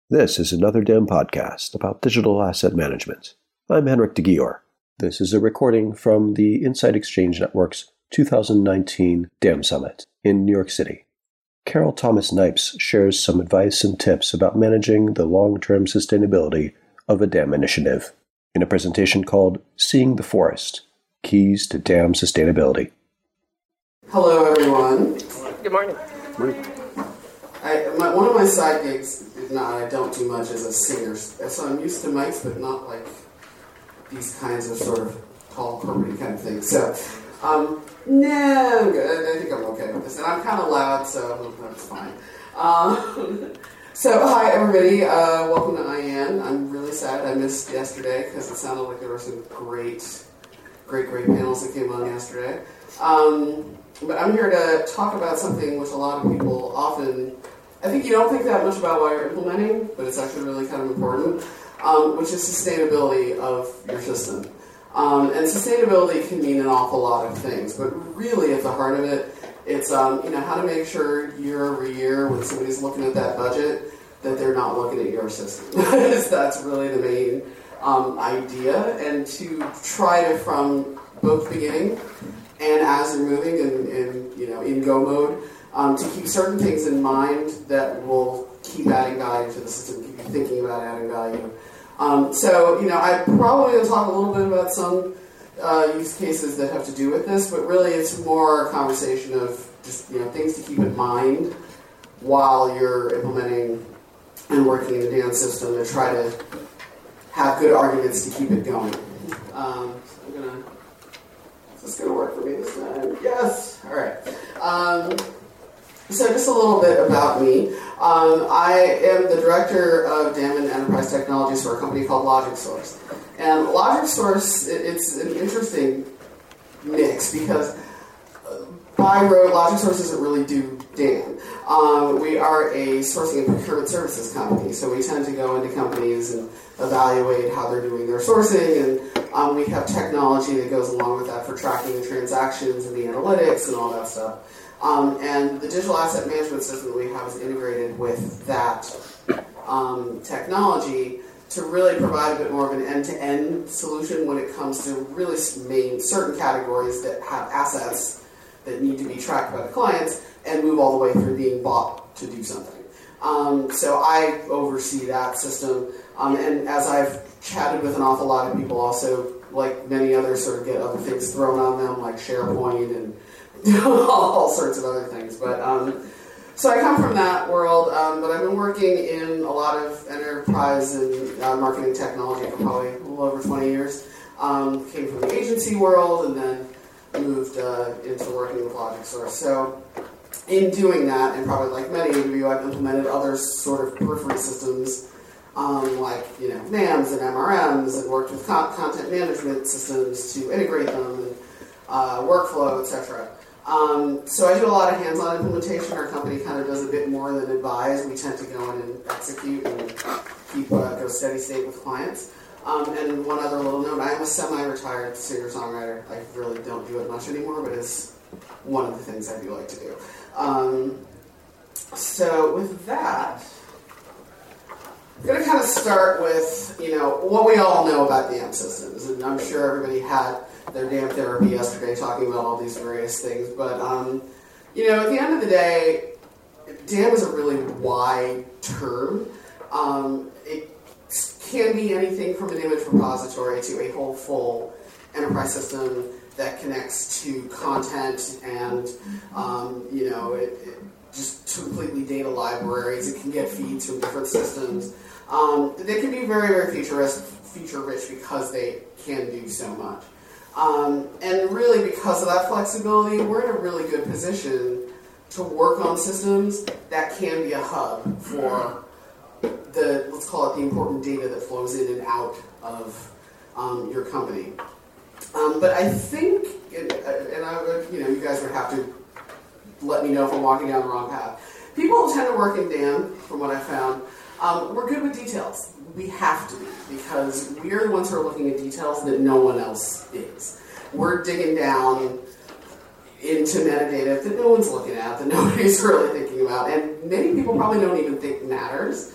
This is another DAM podcast about digital asset management. I'm Henrik de Gior. This is a recording from the Insight Exchange Network's 2019 DAM Summit in New York City. Carol Thomas Knipes shares some advice and tips about managing the long-term sustainability of a DAM initiative in a presentation called Seeing the Forest, Keys to DAM Sustainability. Hello, everyone. Good morning. Morning. One of my side gigs, I don't do much as a singer, so I'm used to mics, but not like these kinds of sort of tall, corporate kind of things. So, no, I'm good. I think I'm okay with this. And I'm kind of loud, so that's fine. So, hi, everybody. Welcome to IAN. I'm really sad I missed yesterday because it sounded like there were some great panels that came on yesterday. But I'm here to talk about something which a lot of people often, I think you don't think that much about while you're implementing, but it's actually really kind of important, which is sustainability of your system. And sustainability can mean an awful lot of things, but really at the heart of it, it's how to make sure year over year when somebody's looking at that budget that they're not looking at your system. That's really the main idea, and to try to, from both beginning and as you're moving in go mode, to keep certain things in mind that will keep adding value to the system, keep you thinking about adding value. I probably going to talk a little bit about some use cases that have to do with this, but really it's more a conversation of just things to keep in mind while you're implementing and working in the DAM system to try to have good arguments to keep it going. Is this going to work for me this time? Yes! All right. So just a little bit about me. I am the director of DAM and Enterprise Technologies for a company called LogicSource. And LogicSource, it's an interesting mix because by road, LogicSource doesn't really do DAM. We are a sourcing and procurement services company, so we tend to go into companies and evaluate how they're doing their sourcing, and we have technology that goes along with that for tracking the transactions and the analytics and all that stuff. And the digital asset management system that we have is integrated with that technology to really provide a bit more of an end-to-end solution when it comes to really certain categories that have assets that need to be tracked by the clients and move all the way through being bought to do something. So I oversee that system, and as I've chatted with an awful lot of people also, like many others, sort of get other things thrown on them, like SharePoint and all sorts of other things. But so I come from that world, but I've been working in a lot of enterprise and marketing technology for probably a little over 20 years. Came from the agency world and then moved into working with LogicSource. So in doing that, and probably like many of you, I've implemented other sort of periphery systems like NAMs and MRMs, and worked with content management systems to integrate them, and workflow, etc. So I do a lot of hands-on implementation. Our company kind of does a bit more than advise. We tend to go in and execute and go steady state with clients. And one other little note, I am a semi-retired singer-songwriter. I really don't do it much anymore, but it's one of the things I do like to do. So with that, I'm going to kind of start with, what we all know about DAM systems. And I'm sure everybody had their DAM therapy yesterday talking about all these various things. But, at the end of the day, DAM is a really wide term. It can be anything from an image repository to a whole full enterprise system that connects to content and, just completely data libraries. It can get feeds from different systems. They can be very, very feature-rich because they can do so much. And really, because of that flexibility, we're in a really good position to work on systems that can be a hub for let's call it the important data that flows in and out of your company. But I think, you guys would have to let me know if I'm walking down the wrong path. People who tend to work in DAM, from what I found, we're good with details. We have to be, because we're the ones who are looking at details that no one else is. We're digging down into metadata that no one's looking at, that nobody's really thinking about, and many people probably don't even think matters.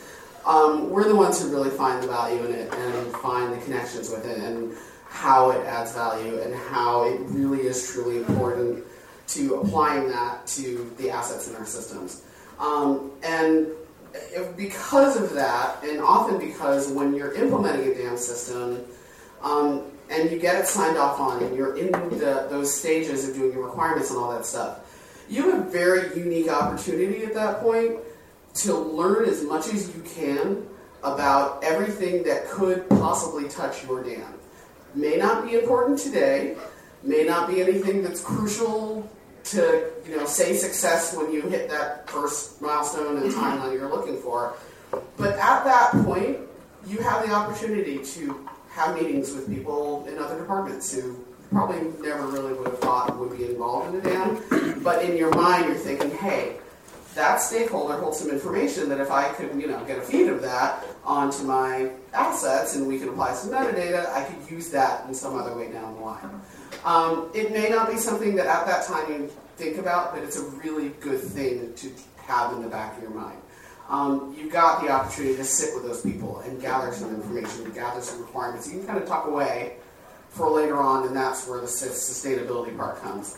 we're the ones who really find the value in it and find the connections with it and how it adds value and how it really is truly important to applying that to the assets in our systems. And because of that, and often because when you're implementing a DAM system, and you get it signed off on, and you're in those stages of doing your requirements and all that stuff, you have a very unique opportunity at that point to learn as much as you can about everything that could possibly touch your DAM. May not be important today, may not be anything that's crucial to say success when you hit that first milestone and timeline you're looking for. But at that point, you have the opportunity to have meetings with people in other departments who probably never really would have thought would be involved in the DAM. But in your mind, you're thinking, hey, that stakeholder holds some information that if I could get a feed of that onto my assets and we could apply some metadata, I could use that in some other way down the line. It may not be something that at that time you think about, but it's a really good thing to have in the back of your mind. You've got the opportunity to sit with those people and gather some information, gather some requirements. You can kind of tuck away for later on, and that's where the sustainability part comes.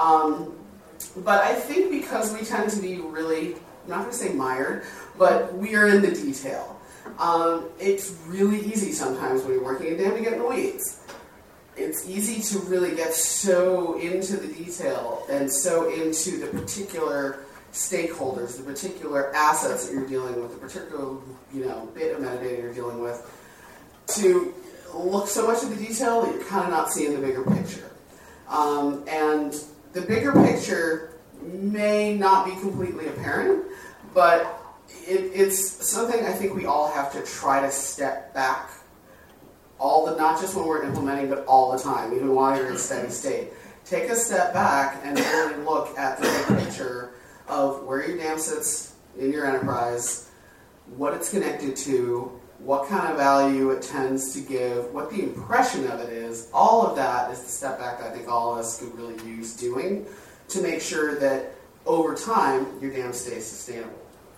But I think because we tend to be really, I'm not going to say mired, but we are in the detail. It's really easy sometimes when you're working in DAM to get in the weeds. It's easy to really get so into the detail and so into the particular stakeholders, the particular assets that you're dealing with, the particular bit of metadata you're dealing with, to look so much at the detail that you're kind of not seeing the bigger picture. And the bigger picture may not be completely apparent, but it's something I think we all have to try to step back not just when we're implementing, but all the time, even while you're in steady state. Take a step back and really look at the big picture of where your DAM sits in your enterprise, what it's connected to, what kind of value it tends to give, what the impression of it is. All of that is the step back that I think all of us could really use doing to make sure that over time your DAM stays sustainable.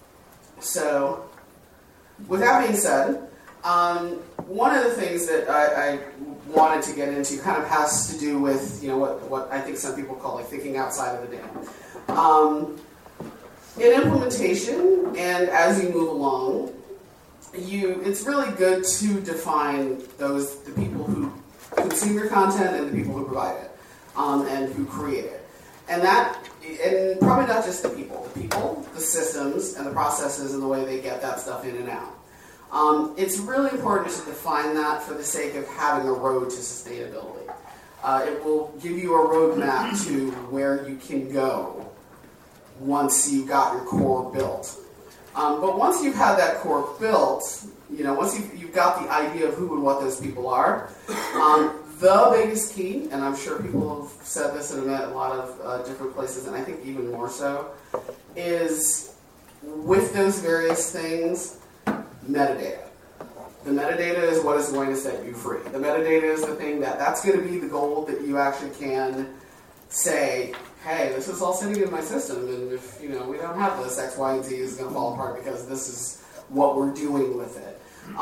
So, with that being said, one of the things that I wanted to get into kind of has to do with what I think some people call thinking outside of the DAM. In implementation, and as you move along, it's really good to define the people who consume your content and the people who provide it, and who create it. And probably not just the people, the systems, and the processes and the way they get that stuff in and out. It's really important to define that for the sake of having a road to sustainability. It will give you a roadmap to where you can go once you've got your core built. But once you've had that core built, once you've got the idea of who and what those people are, the biggest key, and I'm sure people have said this in a lot of different places, and I think even more so, is with those various things, metadata. The metadata is what is going to set you free. The metadata is the thing that's going to be the gold that you actually can say, hey, this is all sitting in my system, and if we don't have this, X, Y, and Z is going to fall apart because this is what we're doing with it.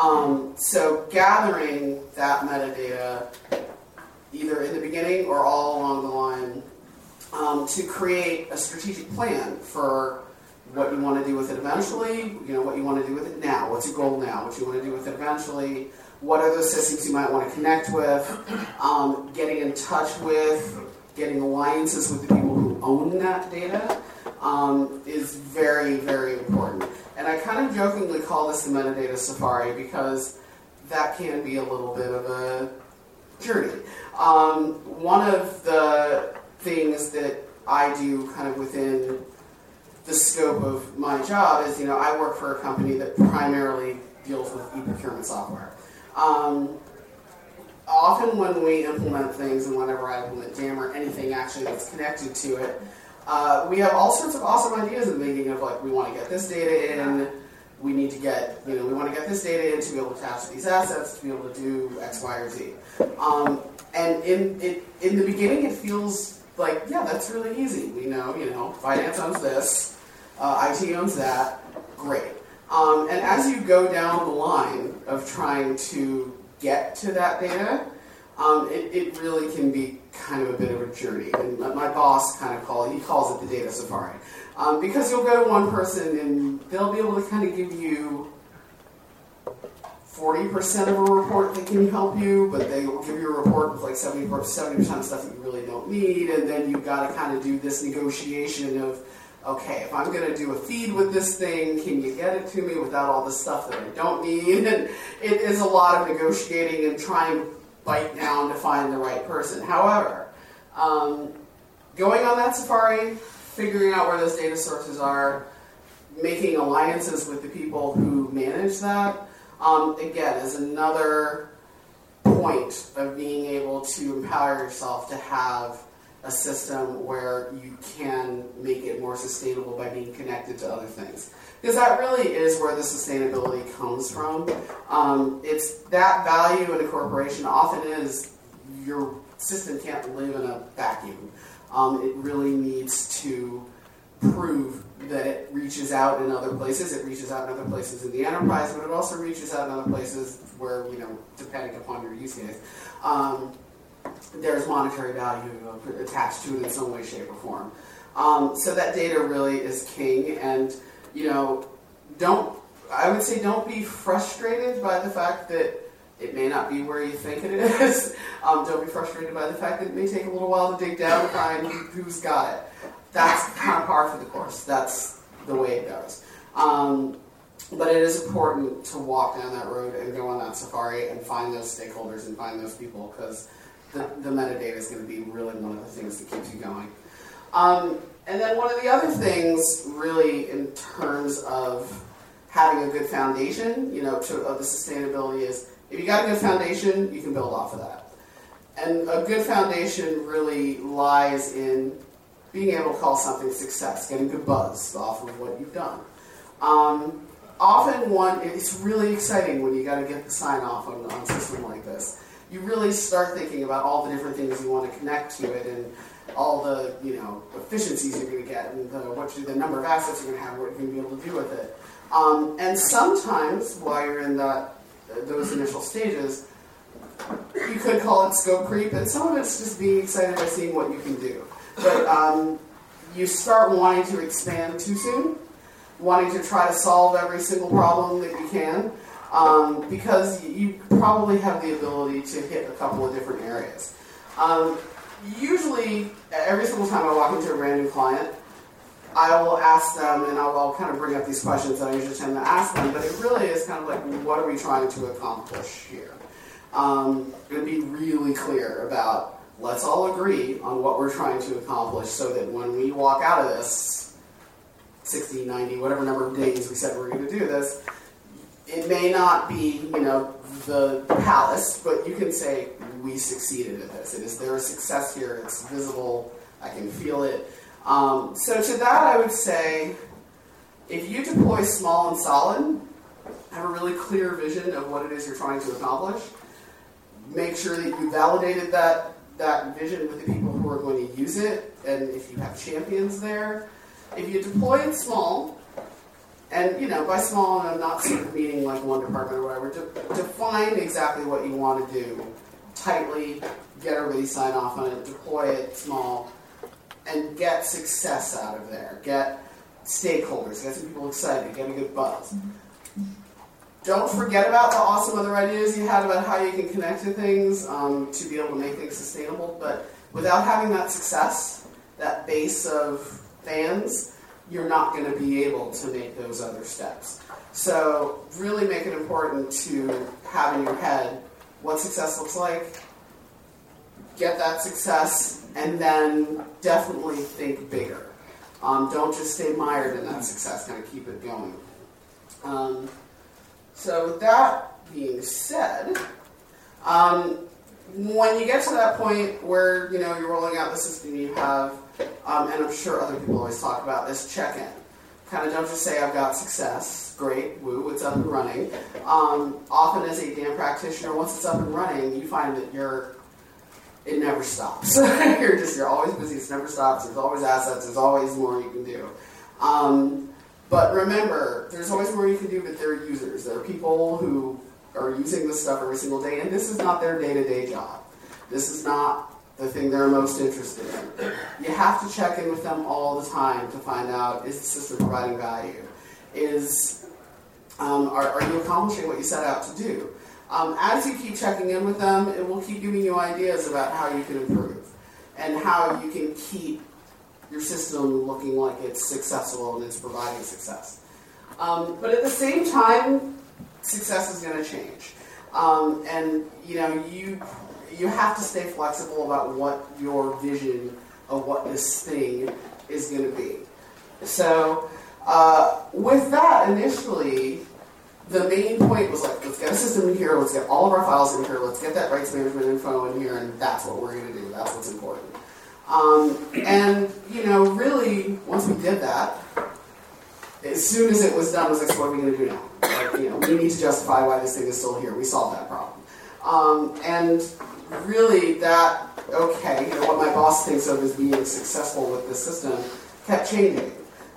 So gathering that metadata, either in the beginning or all along the line, to create a strategic plan for what you want to do with it eventually, what you want to do with it now, what's your goal now, what you want to do with it eventually, what are those systems you might want to connect with, getting in touch with, getting alliances with the people who own that data, is very, very important. And I kind of jokingly call this the metadata safari because that can be a little bit of a journey. One of the things that I do kind of within the scope of my job is, I work for a company that primarily deals with e-procurement software. Often when we implement things, and whenever I implement DAM or anything actually that's connected to it, we have all sorts of awesome ideas in the beginning of we want to get this data in, we need to get, we want to get this data in to be able to attach to these assets, to be able to do X, Y, or Z. And in the beginning it feels like, yeah, that's really easy. We know, finance owns this, IT owns that, great. And as you go down the line of trying to get to that data, it really can be kind of a bit of a journey. And my boss calls it the data safari. Because you'll go to one person and they'll be able to kind of give you 40% of a report that can help you, but they will give you a report with like 70% of stuff that you really don't need, and then you've got to kind of do this negotiation of, okay, if I'm going to do a feed with this thing, can you get it to me without all the stuff that I don't need? And it is a lot of negotiating and trying to bite down to find the right person. However, going on that safari, figuring out where those data sources are, making alliances with the people who manage that, again, is another point of being able to empower yourself to have a system where you can make it more sustainable by being connected to other things. Because that really is where the sustainability comes from. It's that value in a corporation often is your system can't live in a vacuum. It really needs to prove that it reaches out in other places. It reaches out in other places in the enterprise, but it also reaches out in other places where, depending upon your use case, there's monetary value attached to it in some way, shape, or form. So that data really is king, and don't be frustrated by the fact that it may not be where you think it is. Don't be frustrated by the fact that it may take a little while to dig down and find who's got it. That's kind of par for the course. That's the way it goes. But it is important to walk down that road and go on that safari and find those stakeholders and find those people, because the metadata is going to be really one of the things that keeps you going. And then one of the other things, really, in terms of having a good foundation, of the sustainability is, if you got a good foundation, you can build off of that. And a good foundation really lies in being able to call something success, getting good buzz off of what you've done. It's really exciting when you got to get the sign off on a system like this. You really start thinking about all the different things you want to connect to it, and all the efficiencies you're going to get, and the number of assets you're going to have, what you're going to be able to do with it. And sometimes, while you're in those initial stages, you could call it scope creep, and some of it's just being excited by seeing what you can do. But you start wanting to expand too soon, wanting to try to solve every single problem that you can, because you probably have the ability to hit a couple of different areas. Usually, every single time I walk into a brand new client, I will ask them, and I'll kind of bring up these questions that I usually tend to ask them, but it really is kind of like, what are we trying to accomplish here? Going to be really clear about, let's all agree on what we're trying to accomplish, so that when we walk out of this 60, 90, whatever number of days we said we're going to do this, it may not be, the palace, but you can say, we succeeded at this. There is success here. It's visible. I can feel it. So to that, I would say, if you deploy small and solid, have a really clear vision of what it is you're trying to accomplish, make sure that you validated that vision with the people who are going to use it, and if you have champions there. If you deploy it small, and by small, I'm not sort of meaning like one department or whatever, define exactly what you want to do tightly, get everybody sign off on it, deploy it small, and get success out of there. Get stakeholders, get some people excited, get a good buzz. Don't forget about the awesome other ideas you had about how you can connect to things to be able to make things sustainable, but without having that success, that base of fans, you're not going to be able to make those other steps. So really make it important to have in your head what success looks like, get that success, and then definitely think bigger. Don't just stay mired in that success, kind of keep it going. So with that being said, when you get to that point where you're rolling out the system, you have, and I'm sure other people always talk about this, check-in. Kind of don't just say I've got success, great, woo, it's up and running. Often as a DAM practitioner, once it's up and running, you find that it never stops. you're always busy, it never stops, there's always assets, there's always more you can do. But remember, there's always more you can do with their users. There are people who are using this stuff every single day, and this is not their day-to-day job. This is not the thing they're most interested in. You have to check in with them all the time to find out, is the system providing value? Are you accomplishing what you set out to do? As you keep checking in with them, it will keep giving you ideas about how you can improve and how you can keep your system looking like it's successful and it's providing success. But at the same time, success is going to change. And you have to stay flexible about what your vision of what this thing is going to be. So with that, initially, the main point was like, let's get a system in here, let's get all of our files in here, let's get that rights management info in here, and that's what we're going to do. That's what's important. And really, once we did that, as soon as it was done, it was like, so what are we going to do now? Like, we need to justify why this thing is still here. We solved that problem. And really, what my boss thinks of as being successful with the system kept changing.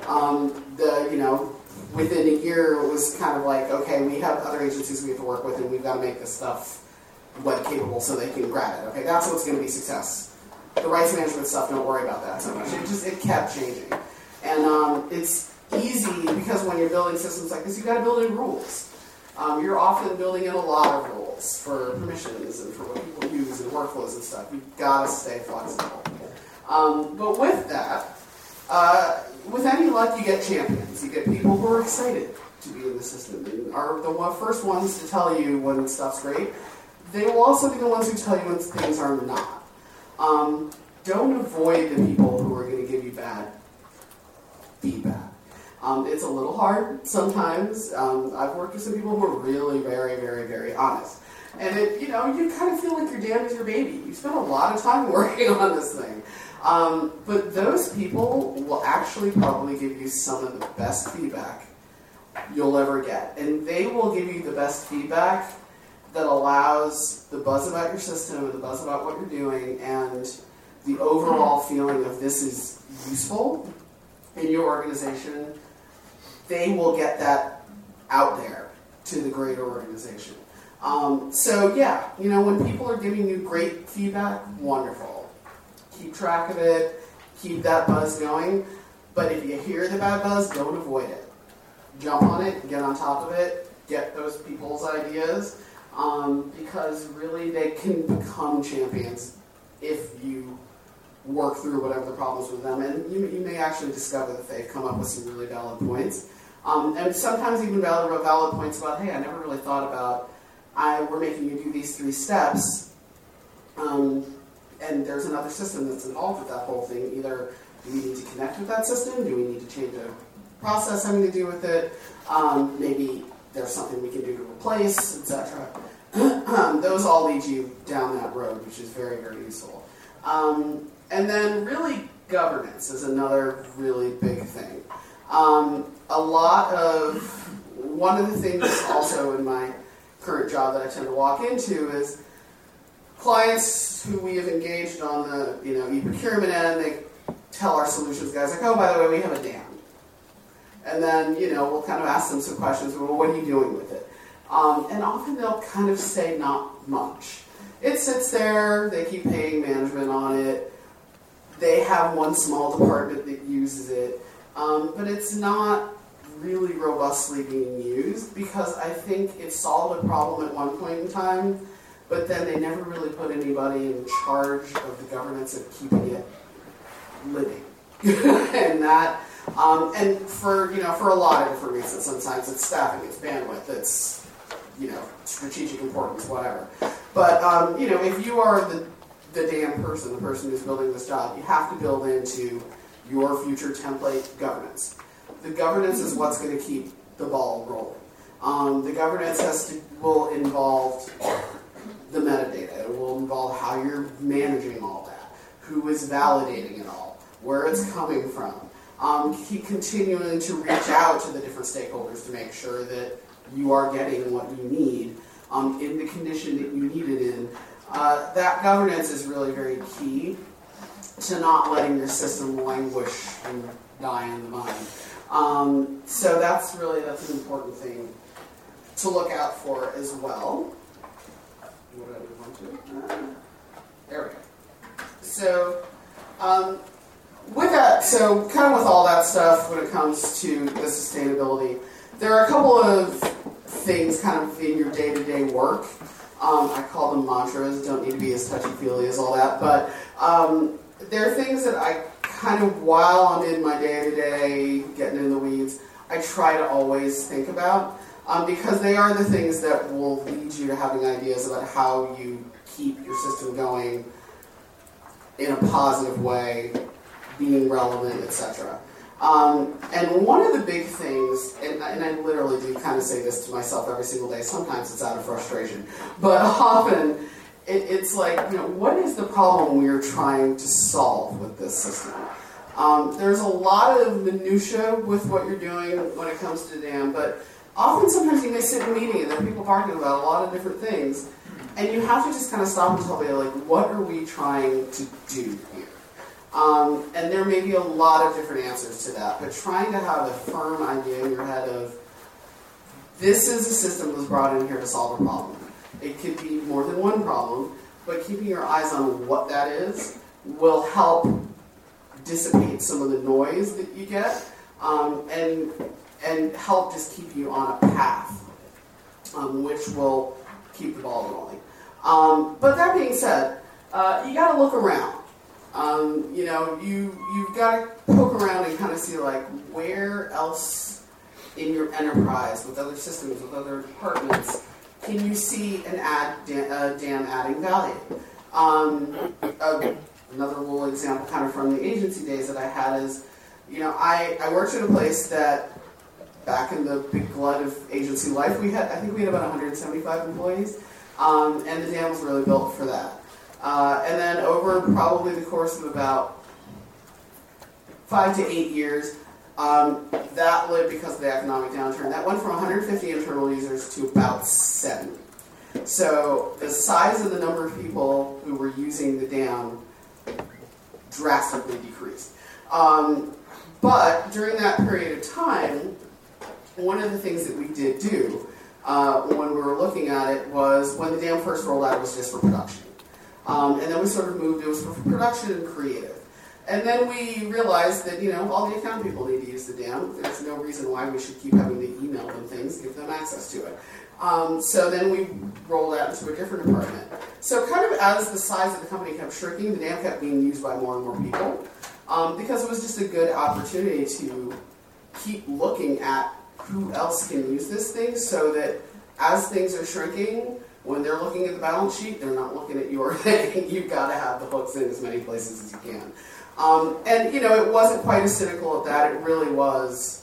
Within a year, it was kind of like, okay, we have other agencies we have to work with, and we've got to make this stuff web capable so they can grab it. Okay, that's what's going to be success. The rights management stuff, don't worry about that so much. It kept changing. And it's easy because when you're building systems like this, you've got to build in rules. You're often building in a lot of rules for permissions and for what people use and workflows and stuff. You've got to stay flexible. But with that, with any luck, you get champions. You get people who are excited to be in the system and are the first ones to tell you when stuff's great. They will also be the ones who tell you when things are not. Don't avoid the people who are going to give you bad feedback. It's a little hard sometimes. I've worked with some people who are really very, very, very honest. And you kind of feel like your dam is your baby. You spend a lot of time working on this thing. But those people will actually probably give you some of the best feedback you'll ever get. And they will give you the best feedback that allows the buzz about your system and the buzz about what you're doing and the overall feeling of this is useful in your organization. They will get that out there to the greater organization. When people are giving you great feedback, wonderful. Keep track of it, keep that buzz going, but if you hear the bad buzz, don't avoid it. Jump on it, get on top of it, get those people's ideas, because really they can become champions if you work through whatever the problems with them, and you may actually discover that they've come up with some really valid points, and sometimes even valid points about, hey, I never really thought about, we're making you do these 3 steps, and there's another system that's involved with that whole thing. Either do we need to connect with that system? Do we need to change a process having to do with it? Maybe there's something we can do to replace, etc. Those all lead you down that road, which is very, very useful. And then really governance is another really big thing. One of the things also in my current job that I tend to walk into is clients who we have engaged on the e-procurement end, they tell our solutions guys like, oh, by the way, we have a dam. And then, we'll kind of ask them some questions. Well, what are you doing with it? And often they'll kind of say not much. It sits there. They keep paying management on it. They have one small department that uses it. But it's not really robustly being used because I think it solved a problem at one point in time, but then they never really put anybody in charge of the governance of keeping it living. And for a lot of different reasons. Sometimes it's staffing, it's bandwidth, it's strategic importance, whatever. But if you are the damn person, the person who's building this job, you have to build into your future template governance. The governance is what's going to keep the ball rolling. The governance will involve the metadata. It will involve how you're managing all that, who is validating it all, where it's coming from. Keep continuing to reach out to the different stakeholders to make sure that you are getting what you need in the condition that you need it in. That governance is really very key to not letting your system languish and die in the mud. So that's an important thing to look out for as well. What do I want to? There we go. So with that, so kind of with all that stuff when it comes to the sustainability, there are a couple of things kind of in your day-to-day work. I call them mantras, don't need to be as touchy-feely as all that, but there are things that I kind of, while I'm in my day-to-day, getting in the weeds, I try to always think about, because they are the things that will lead you to having ideas about how you keep your system going in a positive way, being relevant, etc. And one of the big things, and I literally do kind of say this to myself every single day, sometimes it's out of frustration, but often it's like, what is the problem we're trying to solve with this system? There's a lot of minutia with what you're doing when it comes to DAM, but often sometimes you may sit in a meeting and there are people talking about a lot of different things, and you have to just kind of stop and tell me, like, what are we trying to do here? And there may be a lot of different answers to that, but trying to have a firm idea in your head of, this is a system that was brought in here to solve a problem. It could be more than one problem, but keeping your eyes on what that is will help dissipate some of the noise that you get, and help just keep you on a path, which will keep the ball rolling. But that being said, you got to look around. You've got to poke around and kind of see, like, where else in your enterprise, with other systems, with other departments, can you see an DAM adding value? Another little example kind of from the agency days that I had is, I worked at a place that back in the big glut of agency life, I think we had about 175 employees, and the DAM was really built for that. And then over probably the course of about 5 to 8 years, that lived because of the economic downturn. That went from 150 internal users to about 70. So the size of the number of people who were using the DAM drastically decreased. But during that period of time, one of the things that we did do when we were looking at it was, when the DAM first rolled out, it was just for production. And then we sort of moved, it was for production and creative. And then we realized that, all the account people need to use the DAM. There's no reason why we should keep having to email them things, give them access to it. So then we rolled out into a different department. So kind of as the size of the company kept shrinking, the DAM kept being used by more and more people, because it was just a good opportunity to keep looking at who else can use this thing, so that as things are shrinking, when they're looking at the balance sheet, they're not looking at your thing. You've got to have the hooks in as many places as you can. And it wasn't quite as cynical at that. It really was,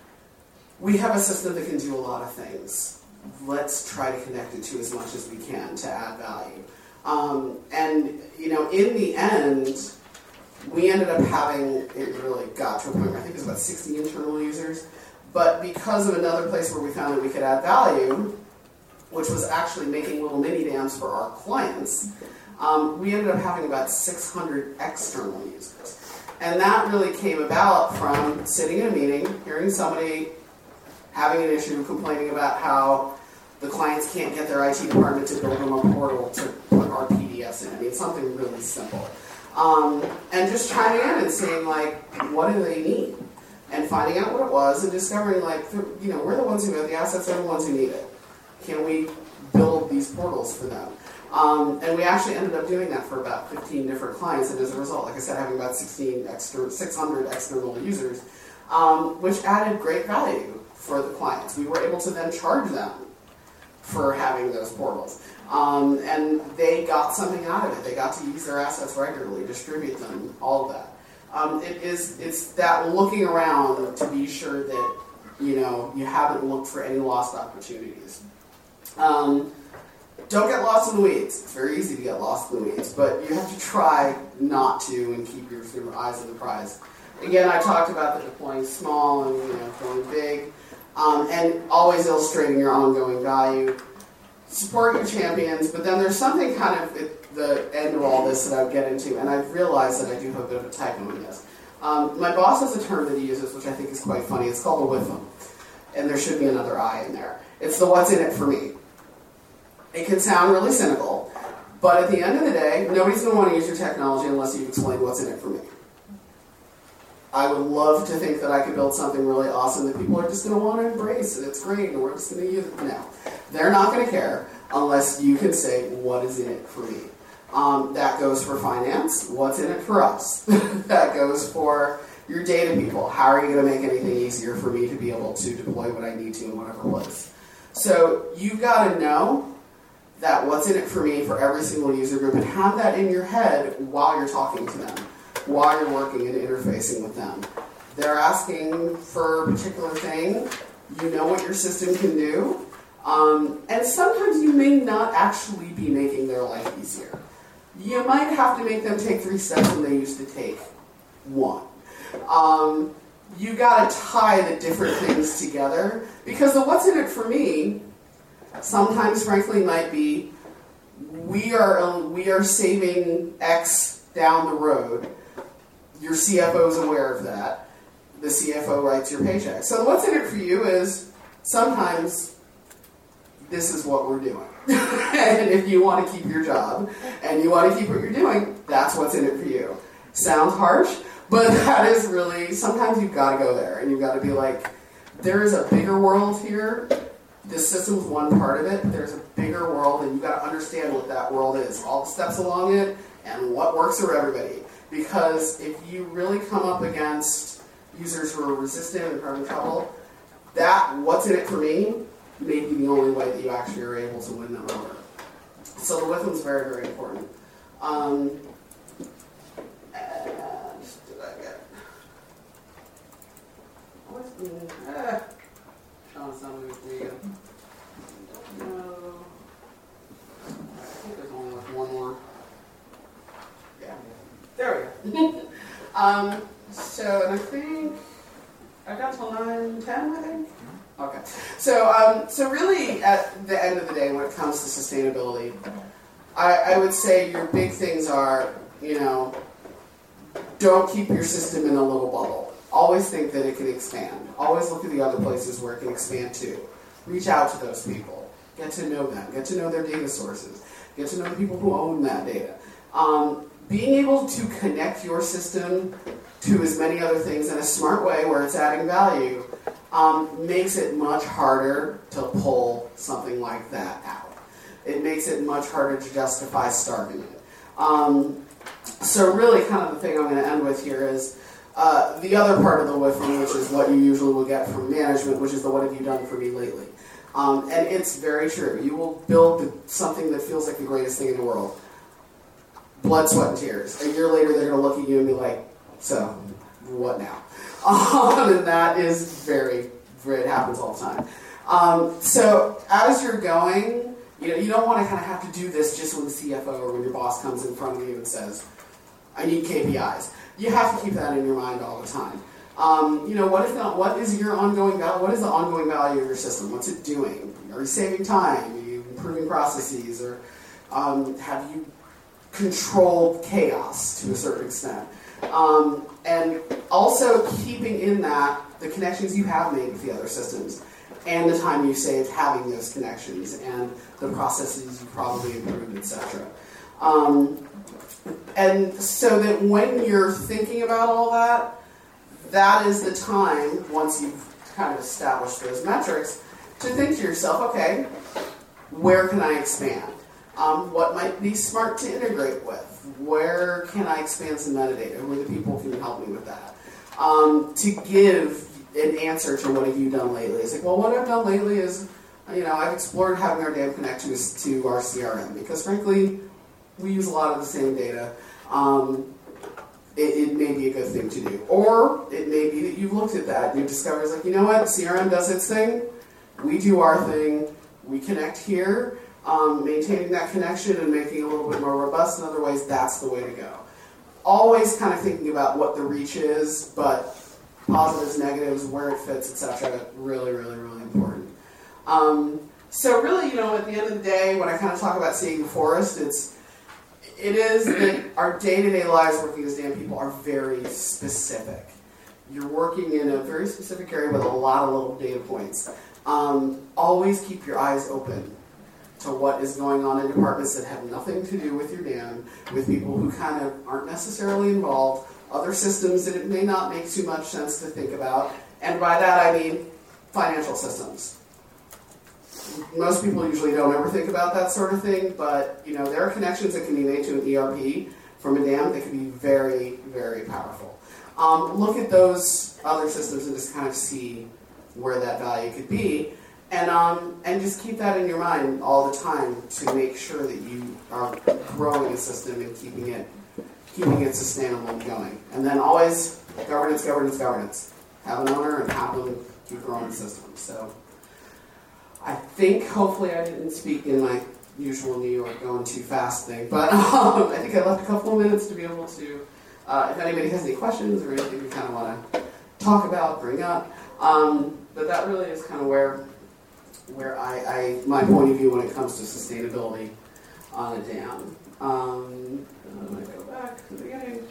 we have a system that can do a lot of things. Let's try to connect it to as much as we can to add value. And in the end, we ended up having, it really got to a point where I think it was about 60 internal users. But because of another place where we found that we could add value, which was actually making little mini DAMs for our clients, we ended up having about 600 external users. And that really came about from sitting in a meeting, hearing somebody having an issue, complaining about how the clients can't get their IT department to build them a portal to put our PDFs in. I mean, something really simple. And just chiming in and saying, like, what do they need? And finding out what it was and discovering, like, we're the ones who have the assets, they're the ones who need it. Can we build these portals for them? And we actually ended up doing that for about 15 different clients, and as a result, like I said, having about 600 external users, which added great value for the clients. We were able to then charge them for having those portals. And they got something out of it. They got to use their assets regularly, distribute them, all of that. It's that looking around to be sure that you haven't looked for any lost opportunities. Don't get lost in the weeds. It's very easy to get lost in the weeds, but you have to try not to and keep your eyes on the prize. Again, I talked about the deploying small and going big, and always illustrating your ongoing value. Support your champions, but then there's something kind of at the end of all this that I would get into, and I've realized that I do have a bit of a typo in this. My boss has a term that he uses, which I think is quite funny. It's called the WIFM, and there should be another I in there. It's the what's in it for me. It can sound really cynical, but at the end of the day, nobody's going to want to use your technology unless you explain what's in it for me. I would love to think that I could build something really awesome that people are just going to want to embrace, and it's great, and we're just going to use it. No. They're not going to care unless you can say, what is in it for me? That goes for finance. What's in it for us? That goes for your data people. How are you going to make anything easier for me to be able to deploy what I need to in whatever place? So you've got to know that what's in it for me for every single user group, and have that in your head while you're talking to them, while you're working and interfacing with them. They're asking for a particular thing. You know what your system can do. And sometimes you may not actually be making their life easier. You might have to make them take 3 steps when they used to take 1. You got to tie the different things together, because the what's in it for me sometimes, frankly, might be we are saving X down the road. Your CFO is aware of that. The CFO writes your paycheck. So what's in it for you is sometimes this is what we're doing. And if you want to keep your job and you want to keep what you're doing, that's what's in it for you. Sounds harsh, but that is really, sometimes you've got to go there and you've got to be like, there is a bigger world here. This system's one part of it. There's a bigger world, and you've got to understand what that world is, all the steps along it, and what works for everybody. Because if you really come up against users who are resistant and having trouble, that what's in it for me may be the only way that you actually are able to win them over. So the WIFM is very, very important. And did I get? Sean's not moving for you. No. I think there's only like one more. Yeah. There we go. So, and I think I got till 9:10, I think. Okay. So really, at the end of the day, when it comes to sustainability, I would say your big things are, don't keep your system in a little bubble. Always think that it can expand. Always look at the other places where it can expand to. Reach out to those people. Get to know them. Get to know their data sources. Get to know the people who own that data. Being able to connect your system to as many other things in a smart way where it's adding value makes it much harder to pull something like that out. It makes it much harder to justify starting it. So really kind of the thing I'm going to end with here is the other part of the WIFM, which is what you usually will get from management, which is the what have you done for me lately. And it's very true. You will build something that feels like the greatest thing in the world. Blood, sweat, and tears. A year later, they're going to look at you and be like, so, what now? And that is it happens all the time. So, as you're going, you don't want to kind of have to do this just when the CFO or when your boss comes in front of you and says, I need KPIs. You have to keep that in your mind all the time. What is your ongoing value? What is the ongoing value of your system? What's it doing? Are you saving time? Are you improving processes? Or have you controlled chaos to a certain extent? And also keeping in that the connections you have made with the other systems and the time you saved having those connections and the processes you probably improved, etc. And so that when you're thinking about all that, that is the time, once you've kind of established those metrics, to think to yourself, okay, where can I expand? What might be smart to integrate with? Where can I expand some metadata? Who are the people who can help me with that? To give an answer to what have you done lately. It's like, well, what I've done lately is, I've explored having our data connect to our CRM because, frankly, we use a lot of the same data. It may be a good thing to do. Or it may be that you've looked at that and you discover, it's like, you know what, CRM does its thing, we do our thing, we connect here, maintaining that connection and making it a little bit more robust in other ways, that's the way to go. Always kind of thinking about what the reach is, but positives, negatives, where it fits, etc. Really, really, really important. So really, at the end of the day, when I kind of talk about seeing the forest, it is that our day-to-day lives working as DAM people are very specific. You're working in a very specific area with a lot of little data points. Always keep your eyes open to what is going on in departments that have nothing to do with your DAM, with people who kind of aren't necessarily involved, other systems that it may not make too much sense to think about, and by that I mean financial systems. Most people usually don't ever think about that sort of thing, but there are connections that can be made to an ERP from a DAM that can be very, very powerful. Look at those other systems and just kind of see where that value could be, and just keep that in your mind all the time to make sure that you are growing a system and keeping it sustainable and going. And then always governance, governance, governance. Have an owner and have them keep growing the system. So I think hopefully I didn't speak in my usual New York going too fast thing, but I think I left a couple of minutes to be able to, if anybody has any questions or anything we kind of want to talk about, bring up. But that really is kind of where my point of view when it comes to sustainability on a dam. Let me go back to the beginning.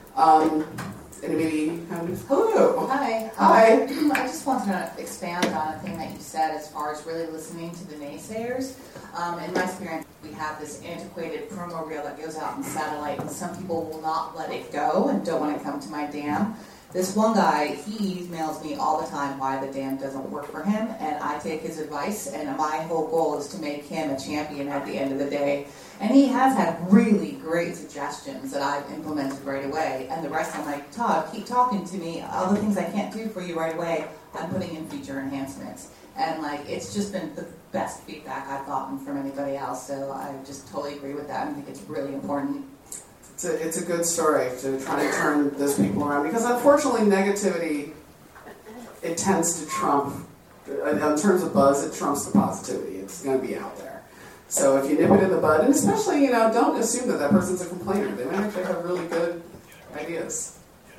Anybody have any? Hello. Hi. Hi. I just wanted to expand on a thing that you said as far as really listening to the naysayers. In my experience, we have this antiquated promo reel that goes out in satellite, and some people will not let it go and don't want to come to my dam. This one guy, he emails me all the time why the dam doesn't work for him, and I take his advice, and my whole goal is to make him a champion at the end of the day. And he has had really great suggestions that I've implemented right away, and the rest I'm like, Todd, keep talking to me. All the things I can't do for you right away, I'm putting in feature enhancements. And it's just been the best feedback I've gotten from anybody else, so I just totally agree with that. I think it's really important. It's a good story to try and turn those people around, because unfortunately negativity, it tends to trump, in terms of buzz, it trumps the positivity. It's going to be out there. So if you nip it in the bud, and especially, don't assume that person's a complainer. They might actually have really good ideas.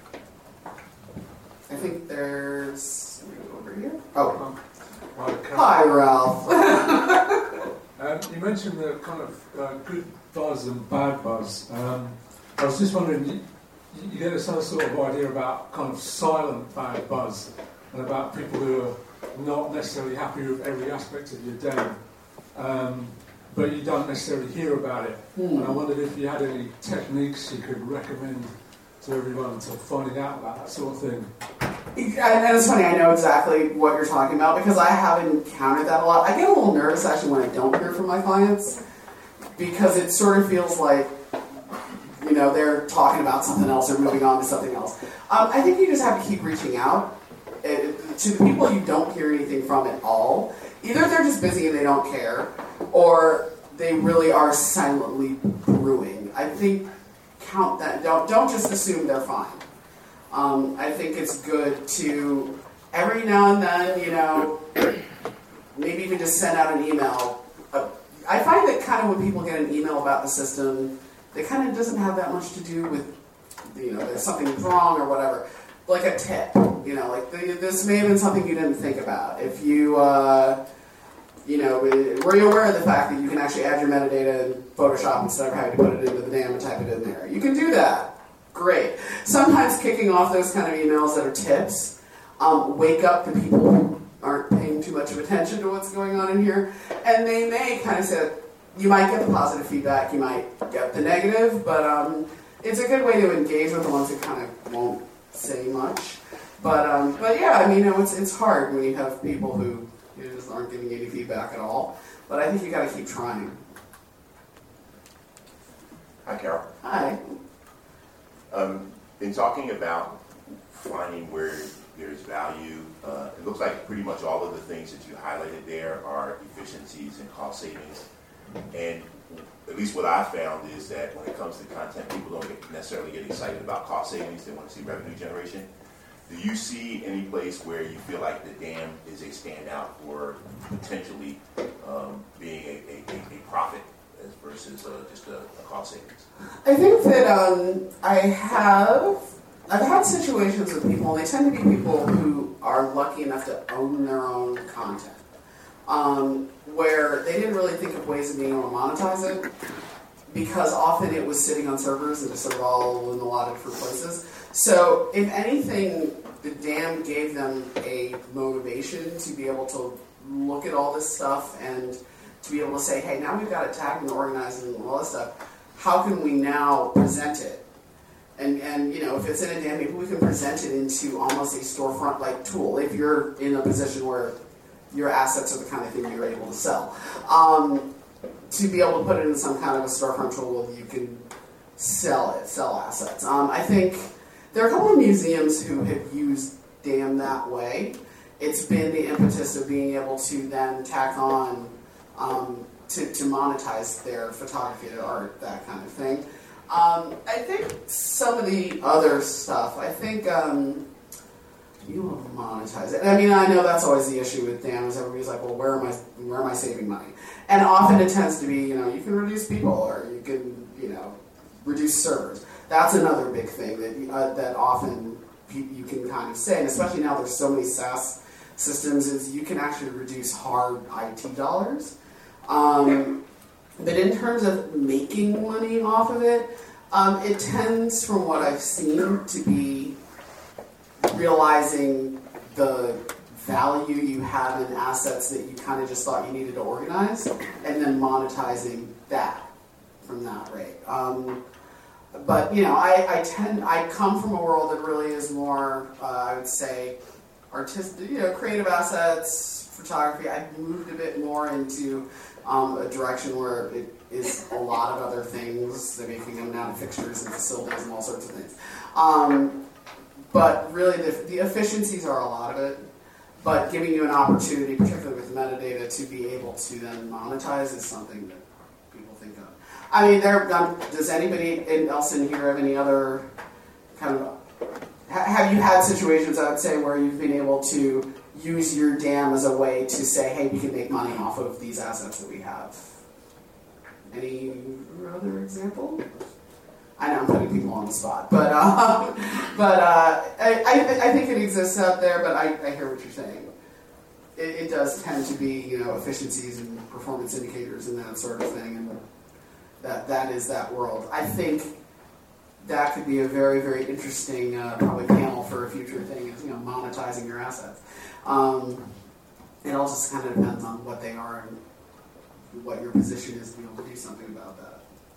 I think there's, over here. Oh, hi Ralph. You mentioned the kind of good buzz and bad buzz. I was just wondering, you get some sort of idea about kind of silent bad buzz and about people who are not necessarily happy with every aspect of your day, but you don't necessarily hear about it. And I wondered if you had any techniques you could recommend to everyone to finding out about that sort of thing. And it's funny, I know exactly what you're talking about because I have encountered that a lot. I get a little nervous actually when I don't hear from my clients because it sort of feels like, they're talking about something else or moving on to something else. I think you just have to keep reaching out to the people you don't hear anything from at all. Either they're just busy and they don't care, or they really are silently brewing. I think count that. Don't just assume they're fine. I think it's good to, every now and then, maybe even just send out an email. I find that kind of when people get an email about the system, it kind of doesn't have that much to do with, there's something wrong or whatever. Like a tip, this may have been something you didn't think about. If you, were you aware of the fact that you can actually add your metadata in Photoshop instead of having to put it into the DAM and type it in there? You can do that. Great. Sometimes kicking off those kind of emails that are tips wake up the people who aren't paying too much of attention to what's going on in here, and they may kind of say, you might get the positive feedback, you might get the negative, but it's a good way to engage with the ones that kind of won't say much. But yeah, it's hard when you have people who just aren't giving any feedback at all. But I think you got to keep trying. Hi, Carol. Hi. In talking about finding where there's value, it looks like pretty much all of the things that you highlighted there are efficiencies and cost savings. And at least what I found is that when it comes to content, people don't necessarily get excited about cost savings. They want to see revenue generation. Do you see any place where you feel like the DAM is a standout for potentially being a profit versus just a cost savings? I think that I've had situations with people, and they tend to be people who are lucky enough to own their own content, where they didn't really think of ways of being able to monetize it. because often it was sitting on servers and just sort of all in a lot of different places. So if anything, the dam gave them a motivation to be able to look at all this stuff and to be able to say, hey, now we've got it tagged and organized and all this stuff. How can we now present it? And you know, if it's in a dam, maybe we can present it into almost a storefront-like tool if you're in a position where your assets are the kind of thing you're able to sell. To be able to put it in some kind of a storefront tool where you can sell assets. I think there are a couple of museums who have used DAM that way. It's been the impetus of being able to then tack on to monetize their photography, their art, that kind of thing. I think some of the other stuff, I think you will monetize it. I mean, I know that's always the issue with DAM is everybody's like, well, where am I saving money? And often it tends to be, you know, you can reduce people or you can, you know, reduce servers. That's another big thing that often you can kind of say, and especially now there's so many SaaS systems, is you can actually reduce hard IT dollars. But in terms of making money off of it, it tends, from what I've seen, to be realizing the value you have in assets that you kind of just thought you needed to organize, and then monetizing that from that rate. But you know, I come from a world that really is more, I would say, artistic, you know, creative assets, photography. I've moved a bit more into a direction where it is a lot of other things. They're making them now fixtures and facilities and all sorts of things. But really, the efficiencies are a lot of it. But giving you an opportunity, particularly with metadata, to be able to then monetize is something that people think of. I mean, does anybody else in here have any other kind of... Have you had situations, I would say, where you've been able to use your DAM as a way to say, hey, we can make money off of these assets that we have? Any other example? I know I'm putting people on the spot, but I think it exists out there, but I hear what you're saying. It does tend to be, you know, efficiencies and performance indicators and that sort of thing, and that is that world. I think that could be a very, very interesting probably panel for a future thing, is, you know, monetizing your assets. It all just kind of depends on what they are and what your position is to be able to do something about that.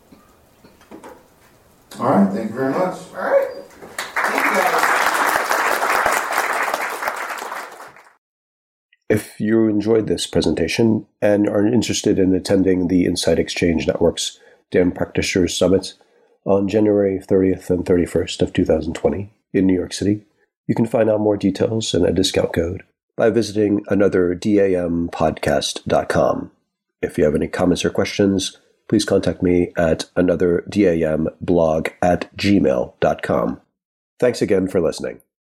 All right, thank you very much. All right. Thank you guys. If you enjoyed this presentation and are interested in attending the Insight Exchange Network's DAM Practitioners Summit on January 30th and 31st of 2020 in New York City, you can find out more details and a discount code by visiting anotherdambpodcast.com. If you have any comments or questions, please contact me at anotherdamblog@gmail.com. Thanks again for listening.